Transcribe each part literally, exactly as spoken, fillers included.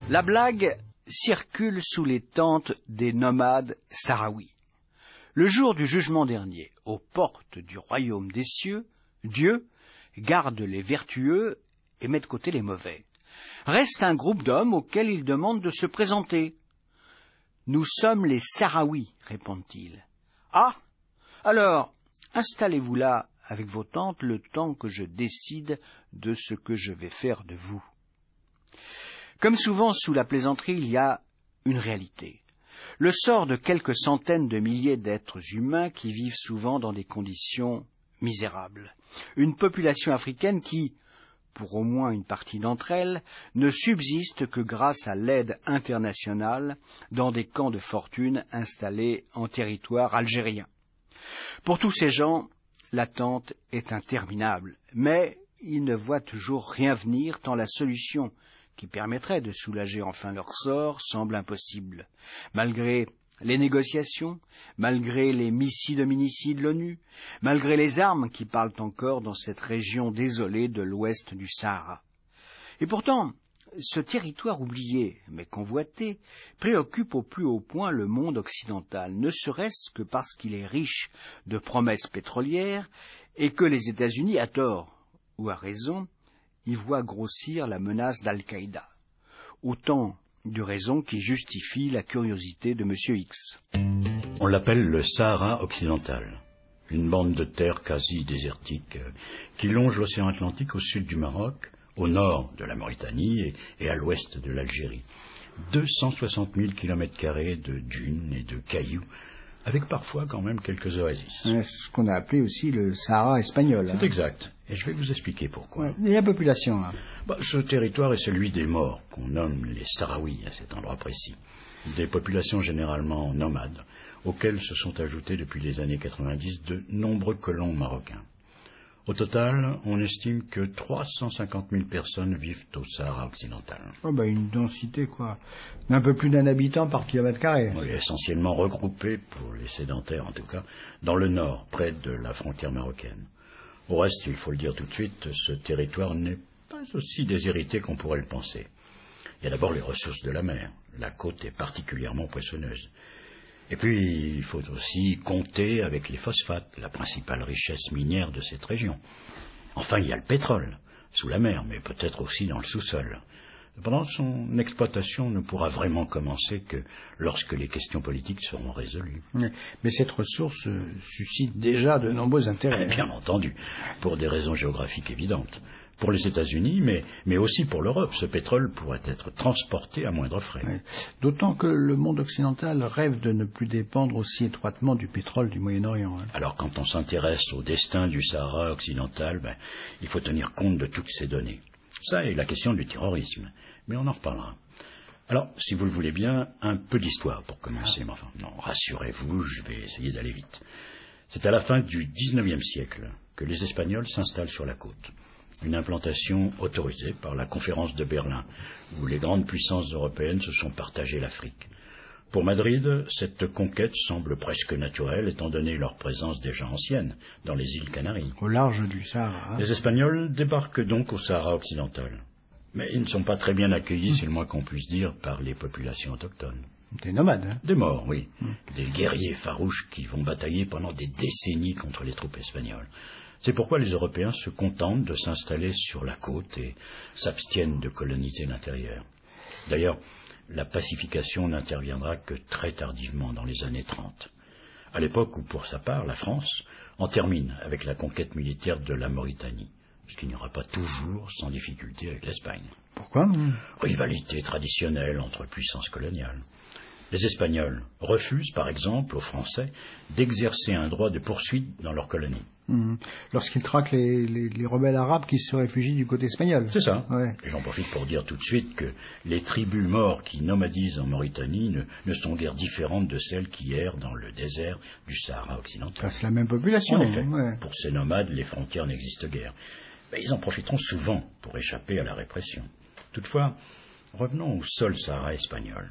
La blague circule sous les tentes des nomades sahraouis. Le jour du jugement dernier, aux portes du royaume des cieux, Dieu garde les vertueux et met de côté les mauvais. Reste un groupe d'hommes auxquels il demande de se présenter. « Nous sommes les Sahraouis, répondent-ils. « Ah, alors, installez-vous là avec vos tentes le temps que je décide de ce que je vais faire de vous. » Comme souvent sous la plaisanterie, il y a une réalité. Le sort de quelques centaines de milliers d'êtres humains qui vivent souvent dans des conditions misérables. Une population africaine qui, pour au moins une partie d'entre elles, ne subsiste que grâce à l'aide internationale dans des camps de fortune installés en territoire algérien. Pour tous ces gens, l'attente est interminable, mais ils ne voient toujours rien venir tant la solution qui permettrait de soulager enfin leur sort semble impossible. Malgré les négociations, malgré les missiles homicides de l'ONU, malgré les armes qui parlent encore dans cette région désolée de l'ouest du Sahara. Et pourtant, ce territoire oublié, mais convoité, préoccupe au plus haut point le monde occidental, ne serait-ce que parce qu'il est riche de promesses pétrolières et que les États-Unis, à tort ou à raison, y voit grossir la menace d'Al-Qaïda. Autant de raisons qui justifient la curiosité de M. X. On l'appelle le Sahara occidental, une bande de terre quasi désertique euh, qui longe l'océan Atlantique au sud du Maroc, au nord de la Mauritanie et, et à l'ouest de l'Algérie. deux cent soixante mille kilomètres carrés de dunes et de cailloux, avec parfois quand même quelques oasis. Ouais, c'est ce qu'on a appelé aussi le Sahara espagnol. C'est hein. exact. Et je vais vous expliquer pourquoi. Ouais. Et la population là bah, Ce territoire est celui des morts, qu'on nomme les Sahraouis à cet endroit précis. Des populations généralement nomades, auxquelles se sont ajoutés depuis les années quatre-vingt-dix de nombreux colons marocains. Au total, on estime que trois cent cinquante mille personnes vivent au Sahara occidental. Oh bah une densité quoi, d'un peu plus d'un habitant par kilomètre carré. Oui, essentiellement regroupés, pour les sédentaires en tout cas, dans le nord, près de la frontière marocaine. Au reste, il faut le dire tout de suite, ce territoire n'est pas aussi déshérité qu'on pourrait le penser. Il y a d'abord les ressources de la mer. La côte est particulièrement poissonneuse. Et puis, il faut aussi compter avec les phosphates, la principale richesse minière de cette région. Enfin, il y a le pétrole, sous la mer, mais peut-être aussi dans le sous-sol. Cependant, son exploitation ne pourra vraiment commencer que lorsque les questions politiques seront résolues. Mais cette ressource suscite déjà de nombreux intérêts. Bien entendu, pour des raisons géographiques évidentes. Pour les États-Unis, mais, mais aussi pour l'Europe, ce pétrole pourrait être transporté à moindre frais. Oui. D'autant que le monde occidental rêve de ne plus dépendre aussi étroitement du pétrole du Moyen-Orient. Hein. Alors quand on s'intéresse au destin du Sahara occidental, ben, il faut tenir compte de toutes ces données. Ça est la question du terrorisme, mais on en reparlera. Alors, si vous le voulez bien, un peu d'histoire pour commencer. Ah. Mais enfin, non, rassurez-vous, je vais essayer d'aller vite. C'est à la fin du dix-neuvième siècle que les Espagnols s'installent sur la côte. Une implantation autorisée par la conférence de Berlin, où les grandes puissances européennes se sont partagées l'Afrique. Pour Madrid, cette conquête semble presque naturelle, étant donné leur présence déjà ancienne dans les îles Canaries. Au large du Sahara. Les Espagnols débarquent donc au Sahara occidental. Mais ils ne sont pas très bien accueillis, mmh. c'est le moins qu'on puisse dire, par les populations autochtones. Des nomades, hein. Des morts, oui. Mmh. Des guerriers farouches qui vont batailler pendant des décennies contre les troupes espagnoles. C'est pourquoi les Européens se contentent de s'installer sur la côte et s'abstiennent de coloniser l'intérieur. D'ailleurs, la pacification n'interviendra que très tardivement, dans les années trente. À l'époque où, pour sa part, la France en termine avec la conquête militaire de la Mauritanie, puisqu'il n'y aura pas toujours sans difficulté avec l'Espagne. Pourquoi ? Rivalité traditionnelle entre puissances coloniales. Les Espagnols refusent, par exemple, aux Français d'exercer un droit de poursuite dans leur colonie. Mmh. Lorsqu'ils traquent les, les, les rebelles arabes qui se réfugient du côté espagnol. C'est ça. Ouais. Et j'en profite pour dire tout de suite que les tribus morts qui nomadisent en Mauritanie ne, ne sont guère différentes de celles qui errent dans le désert du Sahara occidental. C'est la même population. En effet, ouais. Pour ces nomades, les frontières n'existent guère. Mais ils en profiteront souvent pour échapper à la répression. Toutefois, revenons au sol Sahara espagnol.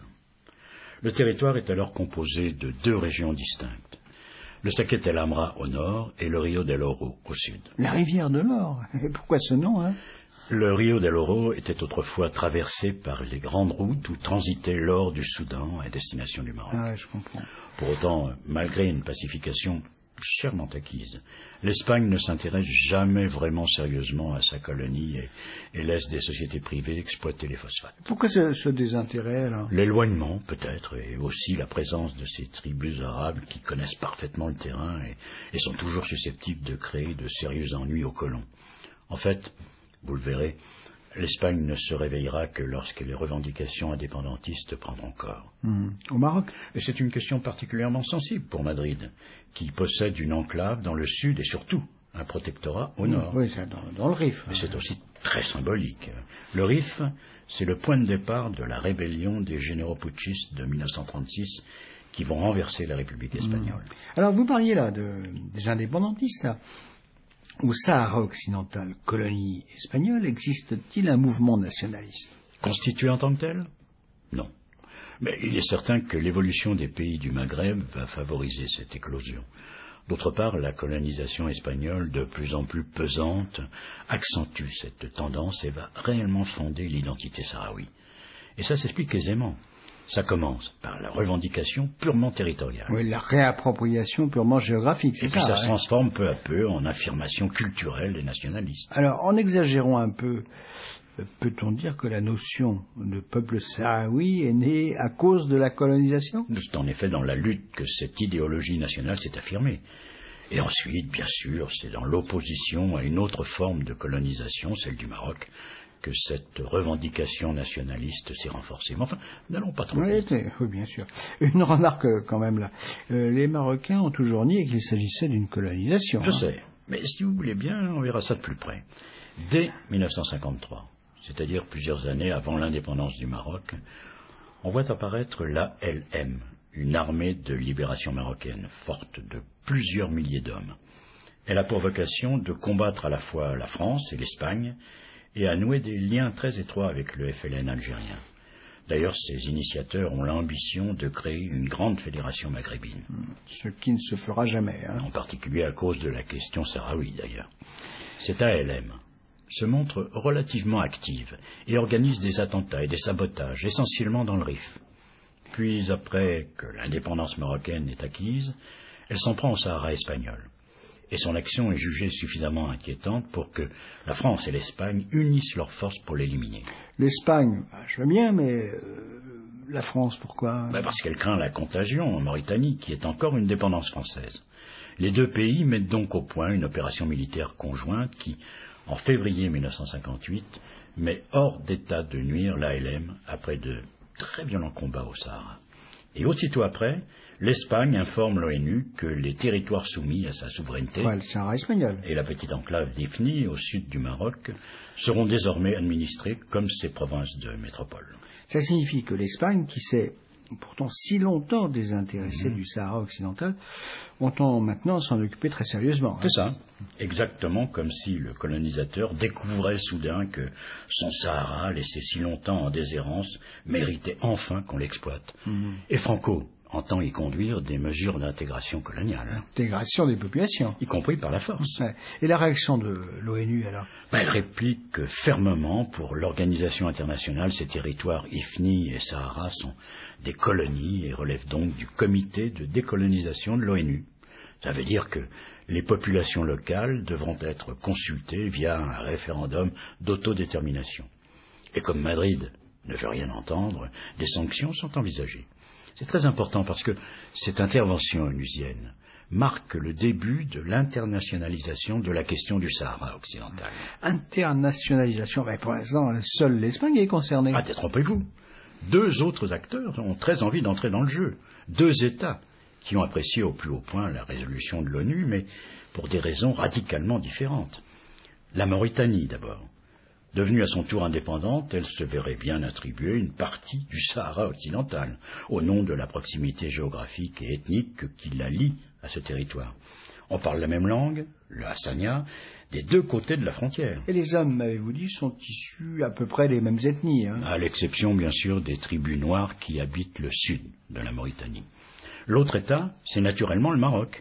Le territoire est alors composé de deux régions distinctes. Le Saquet El Amra au nord et le Rio del Oro au sud. La rivière de l'or. Et pourquoi ce nom, hein ? Le Rio del Oro était autrefois traversé par les grandes routes où transitait l'or du Soudan à destination du Maroc. Ah ouais, je comprends. Pour autant, malgré une pacification chèrement acquise, l'Espagne ne s'intéresse jamais vraiment sérieusement à sa colonie et, et laisse des sociétés privées exploiter les phosphates. Pourquoi ce, ce désintérêt, là? L'éloignement, peut-être, et aussi la présence de ces tribus arabes qui connaissent parfaitement le terrain et, et sont toujours susceptibles de créer de sérieux ennuis aux colons. En fait, vous le verrez, l'Espagne ne se réveillera que lorsque les revendications indépendantistes prendront corps. Mmh. Au Maroc? Et c'est une question particulièrement sensible pour Madrid, qui possède une enclave dans le sud et surtout un protectorat au nord. Oui, c'est dans, dans le Rif. Mais c'est aussi très symbolique. Le Rif, c'est le point de départ de la rébellion des généraux putschistes de mille neuf cent trente-six qui vont renverser la République espagnole. Mmh. Alors, vous parliez là de, des indépendantistes, là. Au Sahara occidental, colonie espagnole, existe-t-il un mouvement nationaliste? Constitué en tant que tel? Non. Mais il est certain que l'évolution des pays du Maghreb va favoriser cette éclosion. D'autre part, la colonisation espagnole, de plus en plus pesante, accentue cette tendance et va réellement fonder l'identité sahraoui. Et ça s'explique aisément. Ça commence par la revendication purement territoriale. Oui, la réappropriation purement géographique, c'est et ça. Et puis ça hein. se transforme peu à peu en affirmation culturelle des nationalistes. Alors, en exagérant un peu, peut-on dire que la notion de peuple sahraoui est née à cause de la colonisation? C'est en effet dans la lutte que cette idéologie nationale s'est affirmée. Et ensuite, bien sûr, c'est dans l'opposition à une autre forme de colonisation, celle du Maroc, que cette revendication nationaliste s'est renforcée. Mais enfin, n'allons pas trop oui, vite. oui, bien sûr. Une remarque quand même là. Euh, les Marocains ont toujours nié qu'il s'agissait d'une colonisation. Je hein. sais, mais si vous voulez bien, on verra ça de plus près. Dès mille neuf cent cinquante-trois, c'est-à-dire plusieurs années avant l'indépendance du Maroc, on voit apparaître l'A L M, une armée de libération marocaine, forte de plusieurs milliers d'hommes. Elle a pour vocation de combattre à la fois la France et l'Espagne, et à nouer des liens très étroits avec le F L N algérien. D'ailleurs, ces initiateurs ont l'ambition de créer une grande fédération maghrébine. Ce qui ne se fera jamais. Hein. En particulier à cause de la question sahraoui, d'ailleurs. Cette A L M se montre relativement active et organise des attentats et des sabotages, essentiellement dans le Rif. Puis, après que l'indépendance marocaine est acquise, elle s'en prend au Sahara espagnol. Et son action est jugée suffisamment inquiétante pour que la France et l'Espagne unissent leurs forces pour l'éliminer. L'Espagne, bah, je veux bien, mais euh, la France, pourquoi? Ben parce qu'elle craint la contagion en Mauritanie, qui est encore une dépendance française. Les deux pays mettent donc au point une opération militaire conjointe qui, en février mille neuf cent cinquante-huit, met hors d'état de nuire l'A L M après de très violents combats au Sahara. Et aussitôt après, l'Espagne informe l'ONU que les territoires soumis à sa souveraineté, ouais, le Sahara espagnol, et la petite enclave d'Ifni, au sud du Maroc, seront désormais administrés comme ces provinces de métropole. Ça signifie que l'Espagne, qui s'est pourtant si longtemps désintéressée mmh. du Sahara occidental, entend maintenant s'en occuper très sérieusement. C'est hein. ça, exactement comme si le colonisateur découvrait soudain que son Sahara, laissé si longtemps en déshérence, méritait enfin qu'on l'exploite. Mmh. Et Franco entend y conduire des mesures d'intégration coloniale. Intégration des populations. Y compris par la force. Ouais. Et la réaction de l'ONU, alors? Ben, elle réplique fermement pour l'organisation internationale, ces territoires Ifni et Sahara sont des colonies et relèvent donc du comité de décolonisation de l'ONU. Ça veut dire que les populations locales devront être consultées via un référendum d'autodétermination. Et comme Madrid ne veut rien entendre, des sanctions sont envisagées. C'est très important parce que cette intervention onusienne marque le début de l'internationalisation de la question du Sahara occidental. Internationalisation, ben pour l'instant, seule l'Espagne est concernée. Ah, détrompez-vous. Deux autres acteurs ont très envie d'entrer dans le jeu. Deux États qui ont apprécié au plus haut point la résolution de l'ONU, mais pour des raisons radicalement différentes. La Mauritanie, d'abord. Devenue à son tour indépendante, elle se verrait bien attribuer une partie du Sahara occidental, au nom de la proximité géographique et ethnique qui la lie à ce territoire. On parle la même langue, le hassania, des deux côtés de la frontière. Et les hommes, m'avez-vous dit, sont issus à peu près des mêmes ethnies. Hein. À l'exception, bien sûr, des tribus noires qui habitent le sud de la Mauritanie. L'autre État, c'est naturellement le Maroc,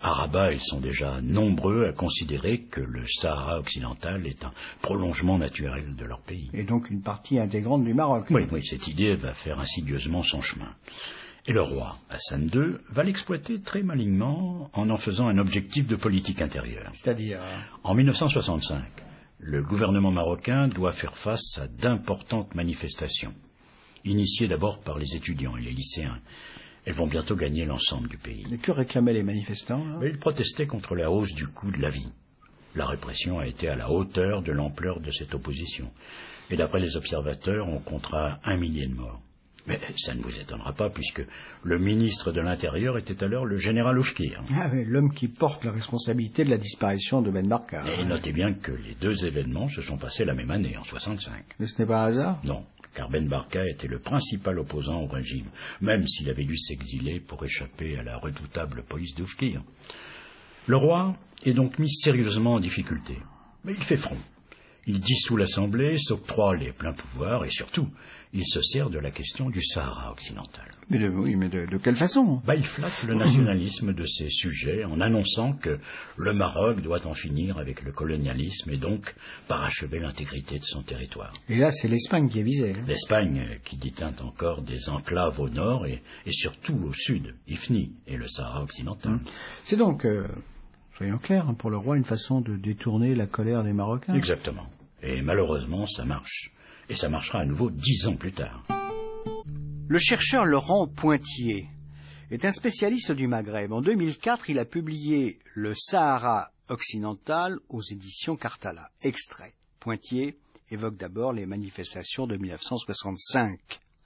À Rabat, ils sont déjà nombreux à considérer que le Sahara occidental est un prolongement naturel de leur pays. Et donc une partie intégrante du Maroc. Oui, oui, cette idée va faire insidieusement son chemin. Et le roi, Hassan deux, va l'exploiter très malignement en en faisant un objectif de politique intérieure. C'est-à-dire... En mille neuf cent soixante-cinq, le gouvernement marocain doit faire face à d'importantes manifestations, initiées d'abord par les étudiants et les lycéens. Elles vont bientôt gagner l'ensemble du pays. Mais que réclamaient les manifestants hein? Mais ils protestaient contre la hausse du coût de la vie. La répression a été à la hauteur de l'ampleur de cette opposition. Et d'après les observateurs, on comptera un millier de morts. Mais ça ne vous étonnera pas, puisque le ministre de l'Intérieur était alors le général Oufkir. Ah oui, l'homme qui porte la responsabilité de la disparition de Ben Barka. Et notez bien que les deux événements se sont passés la même année, en soixante-cinq. Mais ce n'est pas un hasard? Non, car Ben Barka était le principal opposant au régime, même s'il avait dû s'exiler pour échapper à la redoutable police d'Oufkir. Le roi est donc mis sérieusement en difficulté. Mais il fait front. Il dissout l'Assemblée, s'octroie les pleins pouvoirs et surtout, il se sert de la question du Sahara occidental. Mais de, oui, mais de, de quelle façon? Bah, il flatte le nationalisme de ses sujets en annonçant que le Maroc doit en finir avec le colonialisme et donc parachever l'intégrité de son territoire. Et là, c'est l'Espagne qui est visée. Hein. L'Espagne, qui détient encore des enclaves au nord et, et surtout au sud, Ifni et le Sahara occidental. Hum. C'est donc, euh, soyons clairs, hein, pour le roi, une façon de détourner la colère des Marocains. Exactement. Et malheureusement, ça marche. Et ça marchera à nouveau dix ans plus tard. Le chercheur Laurent Pointier est un spécialiste du Maghreb. En deux mille quatre, il a publié Le Sahara occidental aux éditions Cartala. Extrait. Pointier évoque d'abord les manifestations de mille neuf cent soixante-cinq.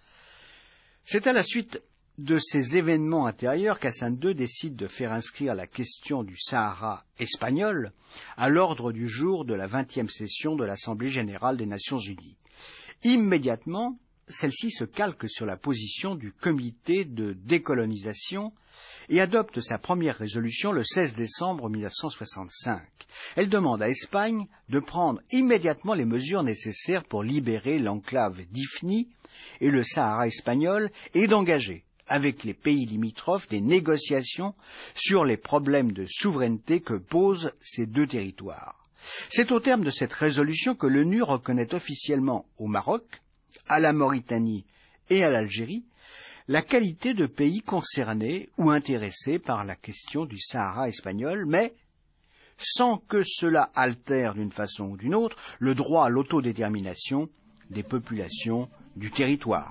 C'est à la suite de ces événements intérieurs qu'Hassan deux décide de faire inscrire la question du Sahara espagnol à l'ordre du jour de la vingtième session de l'Assemblée générale des Nations unies. Immédiatement, celle-ci se calque sur la position du comité de décolonisation et adopte sa première résolution le seize décembre mille neuf cent soixante-cinq. Elle demande à Espagne de prendre immédiatement les mesures nécessaires pour libérer l'enclave d'Ifni et le Sahara espagnol et d'engager avec les pays limitrophes des négociations sur les problèmes de souveraineté que posent ces deux territoires. C'est au terme de cette résolution que l'ONU reconnaît officiellement au Maroc, à la Mauritanie et à l'Algérie la qualité de pays concernés ou intéressés par la question du Sahara espagnol, mais sans que cela altère d'une façon ou d'une autre le droit à l'autodétermination des populations du territoire.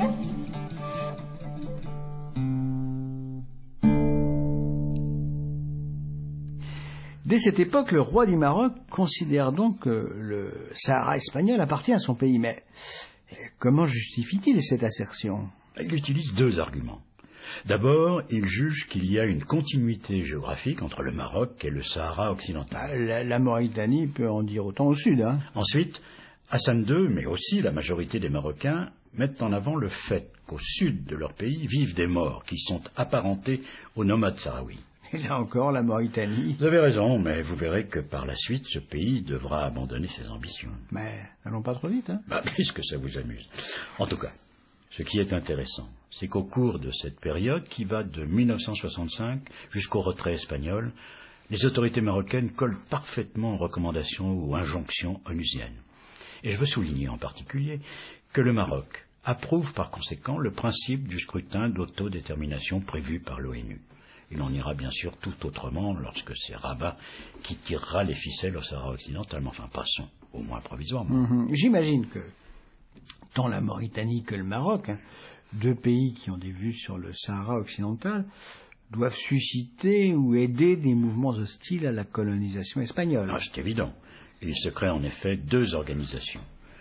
Dès cette époque, le roi du Maroc considère donc que le Sahara espagnol appartient à son pays. Mais comment justifie-t-il cette assertion? Il utilise deux arguments. D'abord, il juge qu'il y a une continuité géographique entre le Maroc et le Sahara occidental. La, la Mauritanie peut en dire autant au sud. Hein. Ensuite, Hassan deux, mais aussi la majorité des Marocains, mettent en avant le fait qu'au sud de leur pays vivent des morts qui sont apparentés aux nomades sahraouis. Et là encore, la Mauritanie... Vous avez raison, mais vous verrez que par la suite, ce pays devra abandonner ses ambitions. Mais n'allons pas trop vite, hein. Bah, puisque ça vous amuse. En tout cas, ce qui est intéressant, c'est qu'au cours de cette période, qui va de mille neuf cent soixante-cinq jusqu'au retrait espagnol, les autorités marocaines collent parfaitement aux recommandations ou injonctions onusiennes. Et je veux souligner en particulier que le Maroc approuve par conséquent le principe du scrutin d'autodétermination prévu par l'ONU. Il en ira bien sûr tout autrement lorsque c'est Rabat qui tirera les ficelles au Sahara occidental, mais enfin passons, au moins provisoirement. Mm-hmm. J'imagine que tant la Mauritanie que le Maroc, hein, deux pays qui ont des vues sur le Sahara occidental, doivent susciter ou aider des mouvements hostiles à la colonisation espagnole. Ah, c'est évident. Il se crée en effet deux organisations.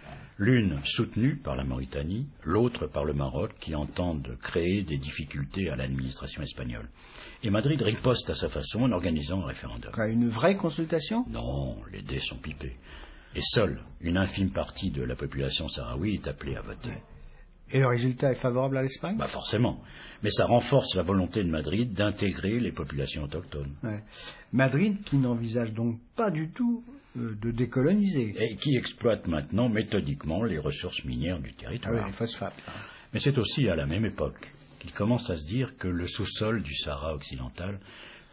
L'une soutenue par la Mauritanie, l'autre par le Maroc, qui entendent créer des difficultés à l'administration espagnole. Et Madrid riposte à sa façon en organisant un référendum. Une vraie consultation? Non, les dés sont pipés. Et seule une infime partie de la population sahraoui est appelée à voter. Et le résultat est favorable à l'Espagne? Bah forcément. Mais ça renforce la volonté de Madrid d'intégrer les populations autochtones. Ouais. Madrid qui n'envisage donc pas du tout euh, de décoloniser. Et qui exploite maintenant méthodiquement les ressources minières du territoire. Ah oui, les phosphates. Hein. Mais c'est aussi à la même époque qu'il commence à se dire que le sous-sol du Sahara occidental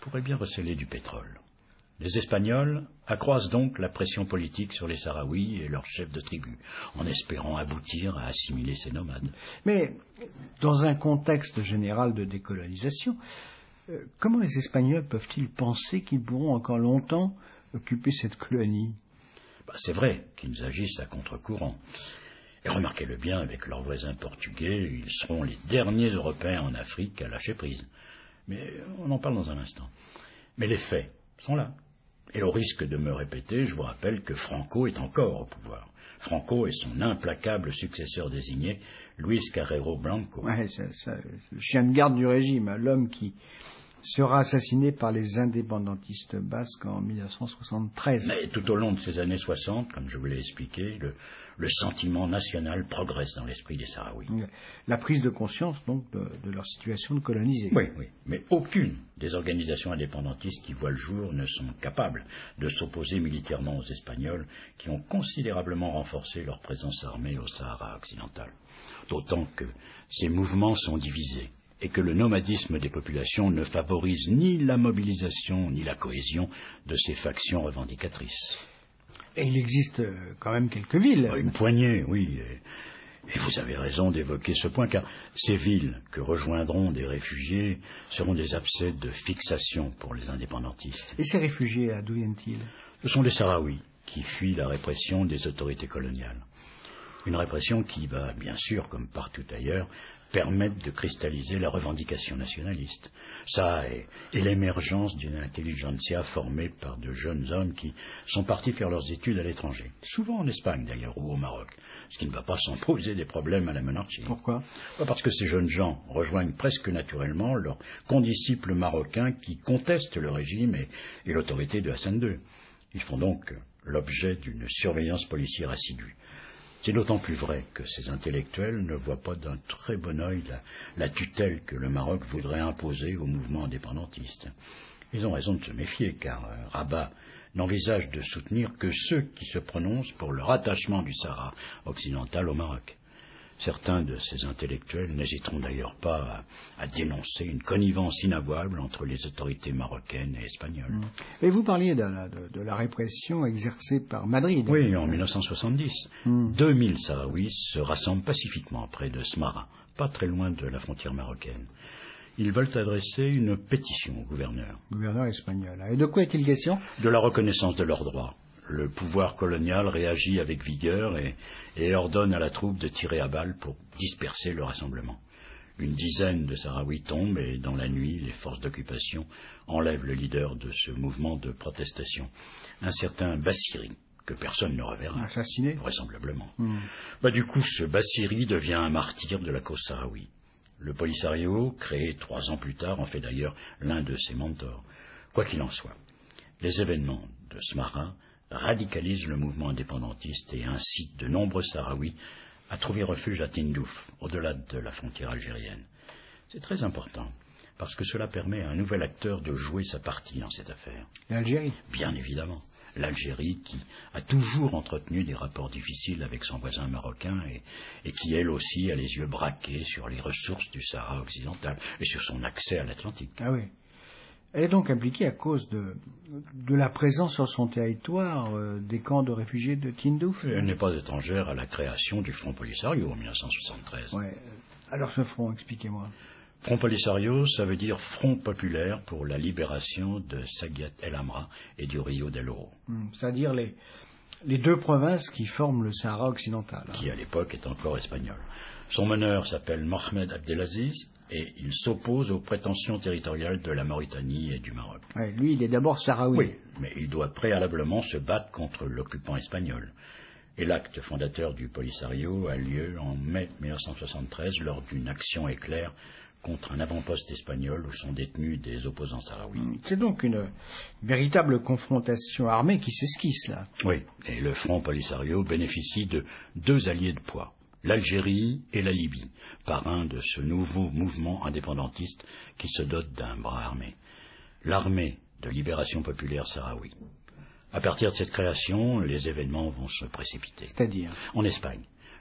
pourrait bien receler du pétrole. Les Espagnols accroissent donc la pression politique sur les Sahraouis et leurs chefs de tribu, en espérant aboutir à assimiler ces nomades. Mais, dans un contexte général de décolonisation, euh, comment les Espagnols peuvent-ils penser qu'ils pourront encore longtemps occuper cette colonie? Bah, c'est vrai qu'ils agissent à contre-courant. Et remarquez-le bien, avec leurs voisins portugais, ils seront les derniers Européens en Afrique à lâcher prise. Mais on en parle dans un instant. Mais les faits sont là. Et au risque de me répéter, je vous rappelle que Franco est encore au pouvoir. Franco et son implacable successeur désigné, Luis Carrero Blanco. Ouais, ça, ça, le chien de garde du régime, hein, l'homme qui sera assassiné par les indépendantistes basques en mille neuf cent soixante-treize. Mais tout au long de ces années soixante, comme je vous l'ai expliqué, le, le sentiment national progresse dans l'esprit des Sahraouis. La prise de conscience, donc, de, de leur situation de colonisés. Oui, oui, mais aucune des organisations indépendantistes qui voient le jour ne sont capables de s'opposer militairement aux Espagnols qui ont considérablement renforcé leur présence armée au Sahara occidental. D'autant que ces mouvements sont divisés et que le nomadisme des populations ne favorise ni la mobilisation ni la cohésion de ces factions revendicatrices. Et il existe quand même quelques villes. Une poignée, oui. Et, et vous avez raison d'évoquer ce point, car ces villes que rejoindront des réfugiés seront des abcès de fixation pour les indépendantistes. Et ces réfugiés, d'où viennent-ils? Ce sont des Sahraouis qui fuient la répression des autorités coloniales. Une répression qui va, bien sûr, comme partout ailleurs, permettre de cristalliser la revendication nationaliste. Ça et, et l'émergence d'une intelligentsia formée par de jeunes hommes qui sont partis faire leurs études à l'étranger, souvent en Espagne d'ailleurs ou au Maroc, ce qui ne va pas sans poser des problèmes à la monarchie. Pourquoi? Parce que ces jeunes gens rejoignent presque naturellement leurs condisciples marocains qui contestent le régime et, et l'autorité de Hassan deux. Ils font donc l'objet d'une surveillance policière assidue. C'est d'autant plus vrai que ces intellectuels ne voient pas d'un très bon œil la, la tutelle que le Maroc voudrait imposer au mouvement indépendantiste. Ils ont raison de se méfier, car euh, Rabat n'envisage de soutenir que ceux qui se prononcent pour le rattachement du Sahara occidental au Maroc. Certains de ces intellectuels n'hésiteront d'ailleurs pas à, à dénoncer une connivence inavouable entre les autorités marocaines et espagnoles. Mmh. Et vous parliez de la, de, de la répression exercée par Madrid. Oui, en mille neuf cent soixante-dix. Mmh. deux mille Sahraouis se rassemblent pacifiquement près de Smara, pas très loin de la frontière marocaine. Ils veulent adresser une pétition au gouverneur. Gouverneur espagnol. Et de quoi est-il question? De la reconnaissance de leurs droits. Le pouvoir colonial réagit avec vigueur et, et ordonne à la troupe de tirer à balles pour disperser le rassemblement. Une dizaine de Sahraouis tombent et dans la nuit, les forces d'occupation enlèvent le leader de ce mouvement de protestation, un certain Bassiri, que personne ne reverra. Assassiné? Vraisemblablement. Mmh. Bah, du coup, ce Bassiri devient un martyr de la cause sahraoui. Le Polisario, créé trois ans plus tard, en fait d'ailleurs l'un de ses mentors. Quoi qu'il en soit, les événements de Smara radicalise le mouvement indépendantiste et incite de nombreux Sahraouis à trouver refuge à Tindouf, au-delà de la frontière algérienne. C'est très important, parce que cela permet à un nouvel acteur de jouer sa partie dans cette affaire. L'Algérie? Bien évidemment. L'Algérie qui a toujours entretenu des rapports difficiles avec son voisin marocain et, et qui, elle aussi, a les yeux braqués sur les ressources du Sahara occidental et sur son accès à l'Atlantique. Ah oui. Elle est donc impliquée à cause de, de la présence sur son territoire euh, des camps de réfugiés de Tindouf. Elle n'est pas étrangère à la création du Front Polisario en mille neuf cent soixante-treize. Ouais. Alors ce front, expliquez-moi. Front Polisario, ça veut dire Front populaire pour la libération de Saguiat El Amra et du Rio del Oro. Hum, c'est-à-dire les, les deux provinces qui forment le Sahara occidental. Qui à l'époque est encore espagnol. Son meneur s'appelle Mohamed Abdelaziz et il s'oppose aux prétentions territoriales de la Mauritanie et du Maroc. Ouais, lui, il est d'abord sahraoui. Oui, mais il doit préalablement se battre contre l'occupant espagnol. Et l'acte fondateur du Polisario a lieu en mai mille neuf cent soixante-treize lors d'une action éclair contre un avant-poste espagnol où sont détenus des opposants sahraouis. C'est donc une véritable confrontation armée qui s'esquisse là. Oui, et le Front Polisario bénéficie de deux alliés de poids. L'Algérie et la Libye, parrain de ce nouveau mouvement indépendantiste qui se dote d'un bras armé. L'armée de libération populaire sahraoui. À partir de cette création, les événements vont se précipiter. C'est-à-dire? En Espagne,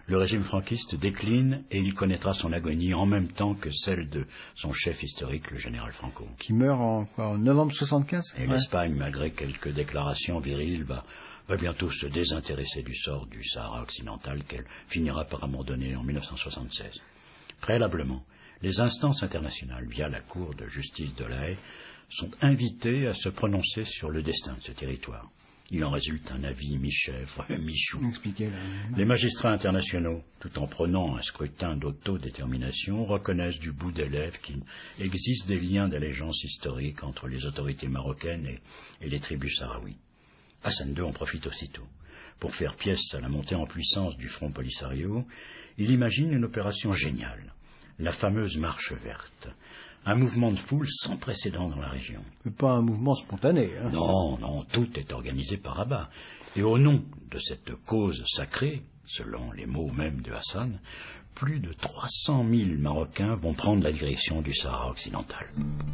Le régime franquiste décline et il connaîtra son agonie en même temps que celle de son chef historique, le général Franco. Qui meurt en, quoi, en novembre soixante-quinze. Et ouais. L'Espagne, malgré quelques déclarations viriles, va, va bientôt se désintéresser du sort du Sahara occidental qu'elle finira par abandonner en mille neuf cent soixante-seize. Préalablement, les instances internationales, via la Cour de justice de La Haye, sont invitées à se prononcer sur le destin de ce territoire. Il en résulte un avis mi-chèvre, mi-chou. Expliquez-le. Les magistrats internationaux, tout en prenant un scrutin d'autodétermination, reconnaissent du bout des lèvres qu'il existe des liens d'allégeance historique entre les autorités marocaines et, et les tribus sahraouis. Hassan deux en profite aussitôt. Pour faire pièce à la montée en puissance du Front Polisario, il imagine une opération géniale, la fameuse Marche verte. Un mouvement de foule sans précédent dans la région. Mais pas un mouvement spontané. Hein. Non, non, tout est organisé par Rabat. Et au nom de cette cause sacrée, selon les mots mêmes de Hassan, plus de trois cent mille Marocains vont prendre la direction du Sahara occidental.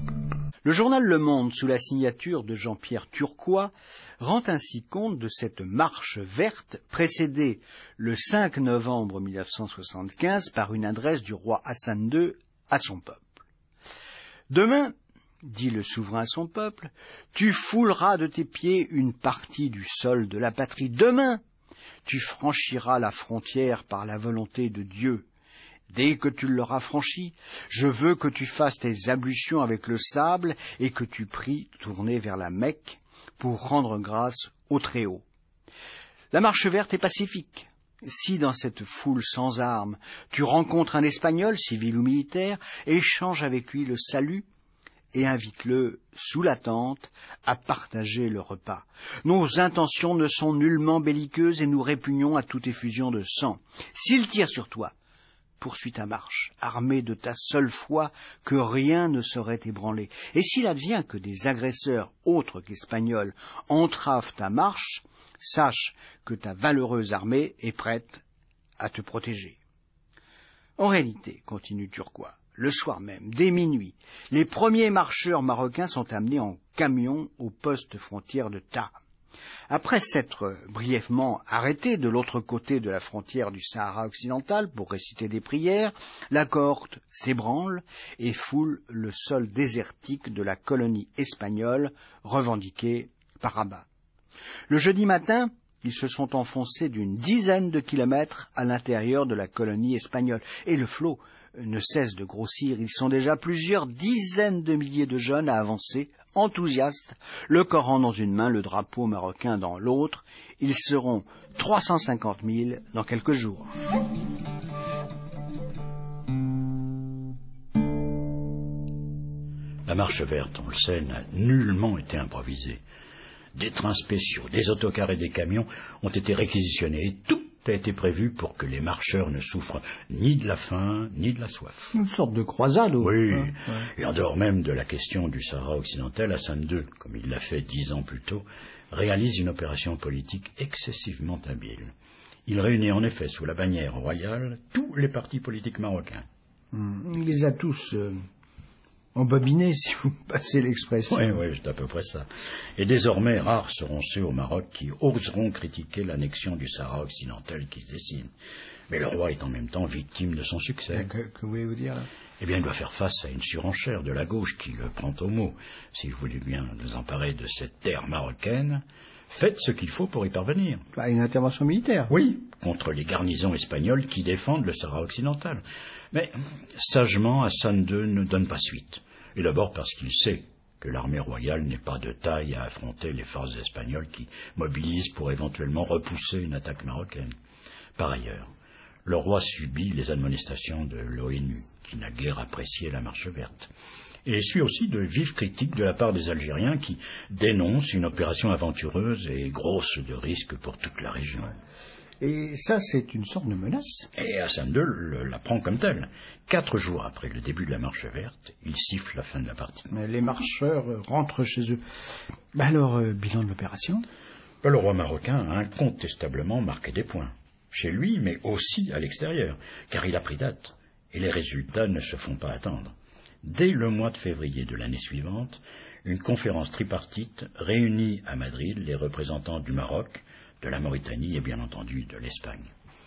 Le journal Le Monde, sous la signature de Jean-Pierre Turquois, rend ainsi compte de cette marche verte précédée le cinq novembre mille neuf cent soixante-quinze par une adresse du roi Hassan deux à son peuple. Demain, dit le souverain à son peuple, tu fouleras de tes pieds une partie du sol de la patrie. Demain, tu franchiras la frontière par la volonté de Dieu. Dès que tu l'auras franchie, je veux que tu fasses tes ablutions avec le sable et que tu pries tourné vers la Mecque pour rendre grâce au Très-Haut. La marche verte est pacifique. Si dans cette foule sans armes, tu rencontres un Espagnol, civil ou militaire, échange avec lui le salut et invite-le, sous la tente, à partager le repas. Nos intentions ne sont nullement belliqueuses et nous répugnons à toute effusion de sang. S'il tire sur toi, poursuis ta marche, armé de ta seule foi, que rien ne saurait ébranler. Et s'il advient que des agresseurs autres qu'espagnols entravent ta marche, sache que ta valeureuse armée est prête à te protéger. En réalité, continue Turquois, le soir même, dès minuit, les premiers marcheurs marocains sont amenés en camion au poste frontière de Tara. Après s'être brièvement arrêtés de l'autre côté de la frontière du Sahara occidental pour réciter des prières, la cohorte s'ébranle et foule le sol désertique de la colonie espagnole revendiquée par Rabat. Le jeudi matin, ils se sont enfoncés d'une dizaine de kilomètres à l'intérieur de la colonie espagnole. Et le flot ne cesse de grossir. Ils sont déjà plusieurs dizaines de milliers de jeunes à avancer, enthousiastes, le Coran dans une main, le drapeau marocain dans l'autre. Ils seront trois cent cinquante mille dans quelques jours. La marche verte, on le sait, n'a nullement été improvisée. Des trains spéciaux, des autocars et des camions ont été réquisitionnés et tout a été prévu pour que les marcheurs ne souffrent ni de la faim ni de la soif. Une sorte de croisade. Oui, hein, ouais. Et en dehors même de la question du Sahara occidental, Hassan deux, comme il l'a fait dix ans plus tôt, réalise une opération politique excessivement habile. Il réunit en effet sous la bannière royale tous les partis politiques marocains. Hum, il les a tous... Euh... embobiné, si vous me passez l'expression. Oui, oui, c'est à peu près ça. Et désormais, rares seront ceux au Maroc qui oseront critiquer l'annexion du Sahara occidental qui se dessine. Mais le roi est en même temps victime de son succès. Que, que voulez-vous dire là ? Eh bien, il doit faire face à une surenchère de la gauche qui le prend au mot. Si vous voulez bien nous emparer de cette terre marocaine, faites ce qu'il faut pour y parvenir. Bah, une intervention militaire. Oui, contre les garnisons espagnoles qui défendent le Sahara occidental. Mais, sagement, Hassan deux ne donne pas suite. Et d'abord parce qu'il sait que l'armée royale n'est pas de taille à affronter les forces espagnoles qui mobilisent pour éventuellement repousser une attaque marocaine. Par ailleurs, le roi subit les admonestations de l'ONU, qui n'a guère apprécié la marche verte. Et suit aussi de vives critiques de la part des Algériens qui dénoncent une opération aventureuse et grosse de risques pour toute la région. Et ça, c'est une sorte de menace. Et Hassan deux la prend comme telle. Quatre jours après le début de la marche verte, il siffle la fin de la partie. Mais les marcheurs rentrent chez eux. Bah alors, euh, bilan de l'opération ? Le roi marocain a incontestablement marqué des points. Chez lui, mais aussi à l'extérieur, car il a pris date. Et les résultats ne se font pas attendre. Dès le mois de février de l'année suivante, une conférence tripartite réunit à Madrid les représentants du Maroc, de la Mauritanie et bien entendu de l'Espagne.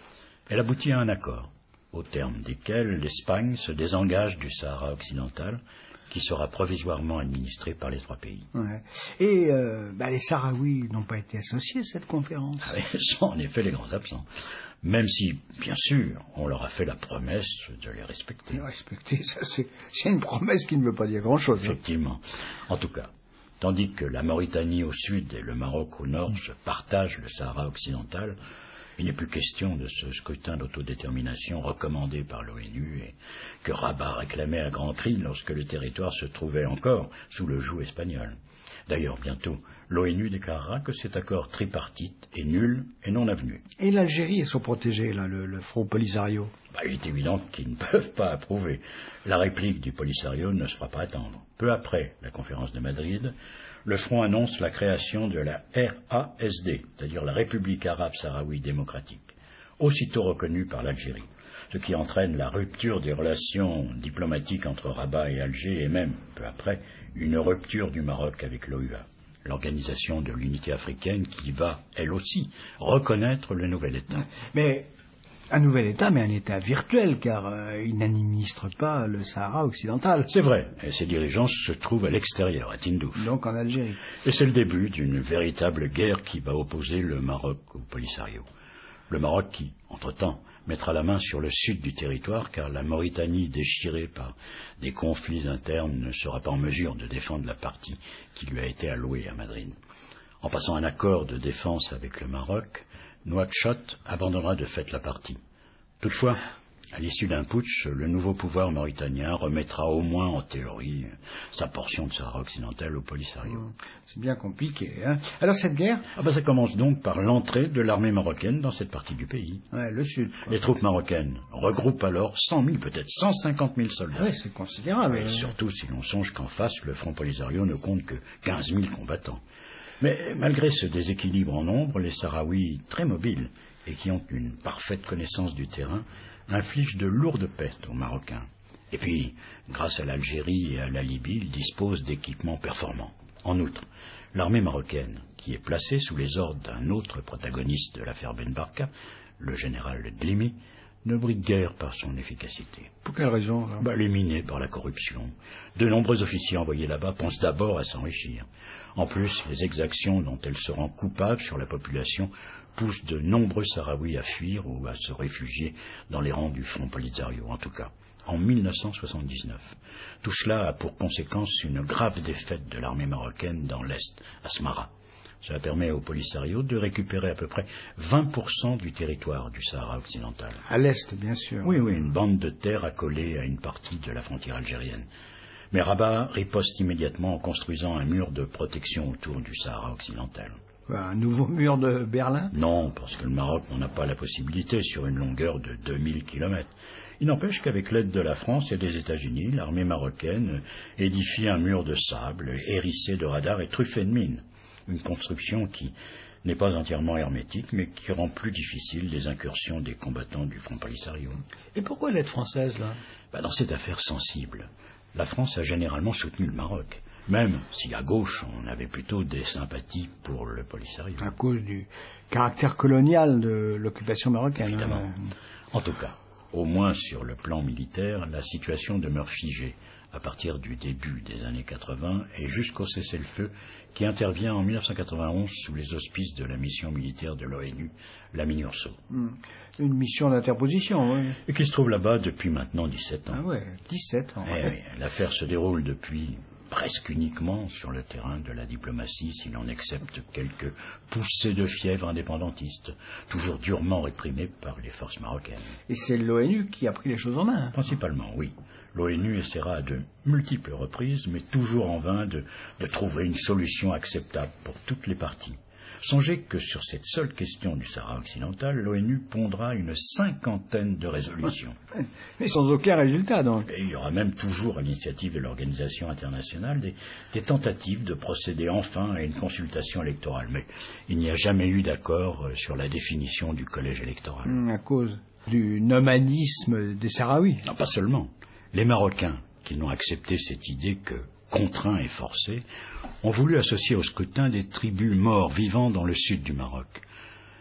Elle aboutit à un accord, au terme desquels l'Espagne se désengage du Sahara occidental, qui sera provisoirement administré par les trois pays. Ouais. Et euh, bah, les Sahraouis n'ont pas été associés à cette conférence. Ah oui, sont en effet les grands absents. Même si, bien sûr, on leur a fait la promesse de les respecter. Les respecter, ça c'est, c'est une promesse qui ne veut pas dire grand-chose. Effectivement. En tout cas, tandis que la Mauritanie au sud et le Maroc au nord se partagent le Sahara occidental, il n'est plus question de ce scrutin d'autodétermination recommandé par l'ONU et que Rabat réclamait à grands cris lorsque le territoire se trouvait encore sous le joug espagnol. D'ailleurs, bientôt, l'ONU déclarera que cet accord tripartite est nul et non avenu. Et l'Algérie et son protégé, là, le, le Front Polisario? Bah, il est évident qu'ils ne peuvent pas approuver. La réplique du Polisario ne se fera pas attendre. Peu après la conférence de Madrid, le Front annonce la création de la R A S D, c'est-à-dire la République arabe sahraoui démocratique, aussitôt reconnue par l'Algérie, ce qui entraîne la rupture des relations diplomatiques entre Rabat et Alger et même, peu après, une rupture du Maroc avec l'O U A, l'Organisation de l'Unité africaine qui va, elle aussi, reconnaître le nouvel État. Mais un nouvel État, mais un État virtuel, car euh, il n'administre pas le Sahara occidental. C'est vrai, et ses dirigeants se trouvent à l'extérieur, à Tindouf. Donc en Algérie. Et c'est le début d'une véritable guerre qui va opposer le Maroc au Polisario. Le Maroc qui, entre-temps, mettra la main sur le sud du territoire, car la Mauritanie, déchirée par des conflits internes, ne sera pas en mesure de défendre la partie qui lui a été allouée à Madrid. En passant un accord de défense avec le Maroc, Nouakchott abandonnera de fait la partie. Toutefois, à l'issue d'un putsch, le nouveau pouvoir mauritanien remettra au moins en théorie sa portion de Sahara occidental au Polisario. Mmh, c'est bien compliqué, hein. Alors cette guerre ah ben, ça commence donc par l'entrée de l'armée marocaine dans cette partie du pays. Ouais, le sud. Quoi. Les troupes marocaines regroupent alors cent mille, peut-être cent cinquante mille soldats. Oui, c'est considérable. Et surtout si l'on songe qu'en face, le Front Polisario ne compte que quinze mille combattants. Mais malgré ce déséquilibre en nombre, les Sahraouis, très mobiles et qui ont une parfaite connaissance du terrain, infligent de lourdes pertes aux Marocains. Et puis, grâce à l'Algérie et à la Libye, ils disposent d'équipements performants. En outre, l'armée marocaine, qui est placée sous les ordres d'un autre protagoniste de l'affaire Ben Barka, le général Dlimi, ne brille guère par son efficacité. Pour quelle raison bah, Elle est minée par la corruption. De nombreux officiers envoyés là-bas pensent d'abord à s'enrichir. En plus, les exactions dont elle se rend coupable sur la population poussent de nombreux Sahraouis à fuir ou à se réfugier dans les rangs du Front Polisario, en tout cas, en mille neuf cent soixante-dix-neuf. Tout cela a pour conséquence une grave défaite de l'armée marocaine dans l'Est, à Smara. Cela permet au Polisario de récupérer à peu près vingt pour cent du territoire du Sahara occidental. À l'Est, bien sûr. Oui, oui, une bande de terre accolée à une partie de la frontière algérienne. Mais Rabat riposte immédiatement en construisant un mur de protection autour du Sahara occidental. Un nouveau mur de Berlin? Non, parce que le Maroc n'en a pas la possibilité sur une longueur de deux mille kilomètres. Il n'empêche qu'avec l'aide de la France et des États-Unis, l'armée marocaine édifie un mur de sable hérissé de radars et truffé de mines. Une construction qui n'est pas entièrement hermétique, mais qui rend plus difficile les incursions des combattants du Front Polisario. Et pourquoi l'aide française, là? Bah, dans cette affaire sensible, la France a généralement soutenu le Maroc, même si à gauche on avait plutôt des sympathies pour le Polisario. À cause du caractère colonial de l'occupation marocaine. Évidemment. Hein. En tout cas, au moins sur le plan militaire, la situation demeure figée à partir du début des années quatre-vingts et jusqu'au cessez-le-feu qui intervient en mille neuf cent quatre-vingt-onze sous les auspices de la mission militaire de l'ONU, la MINURSO. Mmh. Une mission d'interposition, oui. Et qui se trouve là-bas depuis maintenant dix-sept ans. Ah ouais, dix-sept ans. Eh oui, l'affaire se déroule depuis presque uniquement sur le terrain de la diplomatie, si l'on accepte quelques poussées de fièvre indépendantistes, toujours durement réprimées par les forces marocaines. Et c'est l'ONU qui a pris les choses en main. Principalement, oui. L'ONU essaiera à de multiples reprises, mais toujours en vain, de, de trouver une solution acceptable pour toutes les parties. Songez que sur cette seule question du Sahara occidental, l'ONU pondra une cinquantaine de résolutions. Mais sans aucun résultat, donc. Et il y aura même toujours, à l'initiative de l'organisation internationale, des, des tentatives de procéder enfin à une consultation électorale. Mais il n'y a jamais eu d'accord sur la définition du collège électoral. Mmh, à cause du nomadisme des Sahraouis. Non, pas seulement. Les Marocains, qui n'ont accepté cette idée que contraints et forcés, ont voulu associer au scrutin des tribus morts vivant dans le sud du Maroc.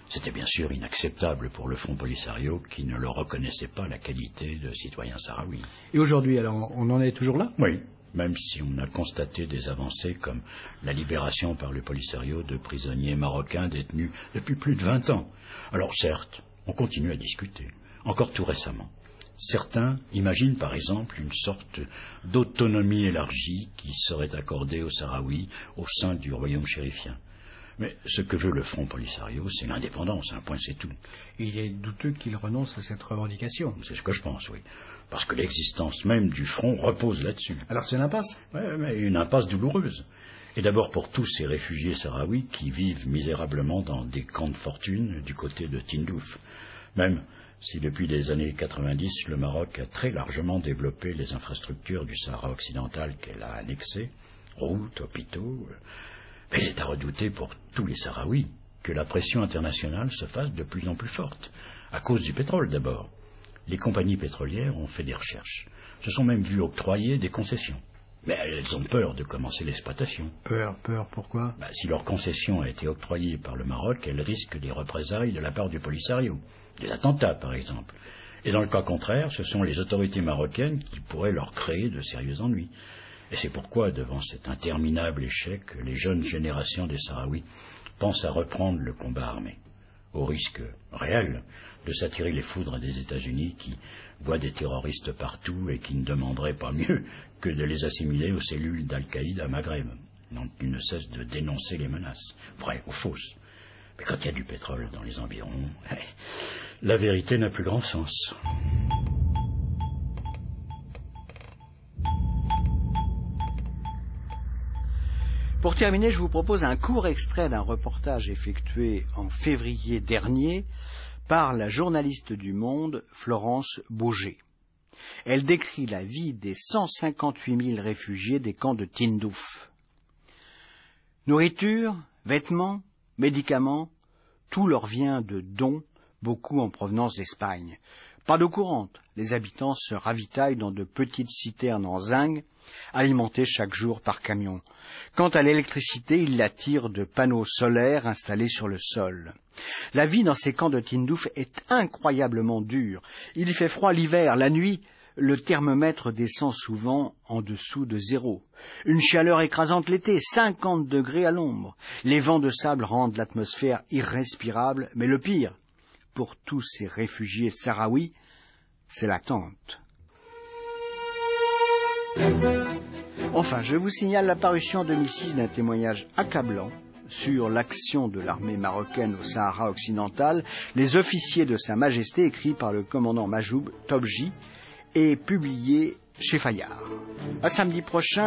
C'était bien sûr inacceptable pour le Front Polisario qui ne leur reconnaissait pas la qualité de citoyen sahraoui. Et aujourd'hui, alors, on en est toujours là? Oui, même si on a constaté des avancées comme la libération par le Polisario de prisonniers marocains détenus depuis plus de vingt ans. Alors certes, on continue à discuter, encore tout récemment. Certains imaginent par exemple une sorte d'autonomie élargie qui serait accordée aux Sahraouis au sein du royaume chérifien. Mais ce que veut le Front Polisario, c'est l'indépendance, un point c'est tout. Il est douteux qu'il renonce à cette revendication. C'est ce que je pense, oui. Parce que l'existence même du Front repose là-dessus. Alors c'est une impasse? Oui, mais une impasse douloureuse. Et d'abord pour tous ces réfugiés sahraouis qui vivent misérablement dans des camps de fortune du côté de Tindouf. Même si depuis les années quatre-vingt-dix, le Maroc a très largement développé les infrastructures du Sahara occidental qu'elle a annexées, routes, hôpitaux, il est à redouter pour tous les Sahraouis que la pression internationale se fasse de plus en plus forte, à cause du pétrole d'abord. Les compagnies pétrolières ont fait des recherches, se sont même vues octroyer des concessions. Mais elles ont peur de commencer l'exploitation. Peur, peur, pourquoi? Bah, si leur concession a été octroyée par le Maroc, elles risquent des représailles de la part du Polisario, des attentats par exemple. Et dans le cas contraire, ce sont les autorités marocaines qui pourraient leur créer de sérieux ennuis. Et c'est pourquoi, devant cet interminable échec, les jeunes générations des Sahraouis pensent à reprendre le combat armé, au risque réel de s'attirer les foudres des États-Unis qui voient des terroristes partout et qui ne demanderaient pas mieux que de les assimiler aux cellules d'Al-Qaïda à Maghreb, dont ils ne cessent de dénoncer les menaces, vraies ou fausses. Mais quand il y a du pétrole dans les environs, la vérité n'a plus grand sens. Pour terminer, je vous propose un court extrait d'un reportage effectué en février dernier par la journaliste du Monde, Florence Bauger. Elle décrit la vie des cent cinquante-huit mille réfugiés des camps de Tindouf. Nourriture, vêtements, médicaments, tout leur vient de dons, beaucoup en provenance d'Espagne. Pas d'eau courante, les habitants se ravitaillent dans de petites citernes en zinc, alimentées chaque jour par camion. Quant à l'électricité, ils la tirent de panneaux solaires installés sur le sol. La vie dans ces camps de Tindouf est incroyablement dure. Il y fait froid l'hiver, la nuit, le thermomètre descend souvent en dessous de zéro. Une chaleur écrasante l'été, cinquante degrés à l'ombre. Les vents de sable rendent l'atmosphère irrespirable, mais le pire, pour tous ces réfugiés sahraouis, c'est l'attente. Enfin, je vous signale la parution en deux mille six d'un témoignage accablant sur l'action de l'armée marocaine au Sahara occidental, les officiers de Sa Majesté, écrit par le commandant Majoub Tobji et publié chez Fayard. À samedi prochain.